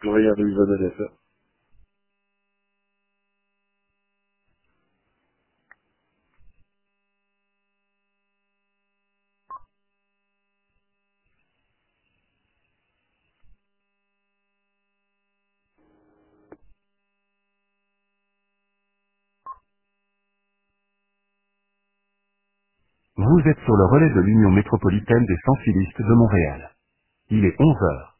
Regardez où il va donner ça. Vous êtes sur le relais de l'Union métropolitaine des sensibilistes de Montréal. Il est 11 heures.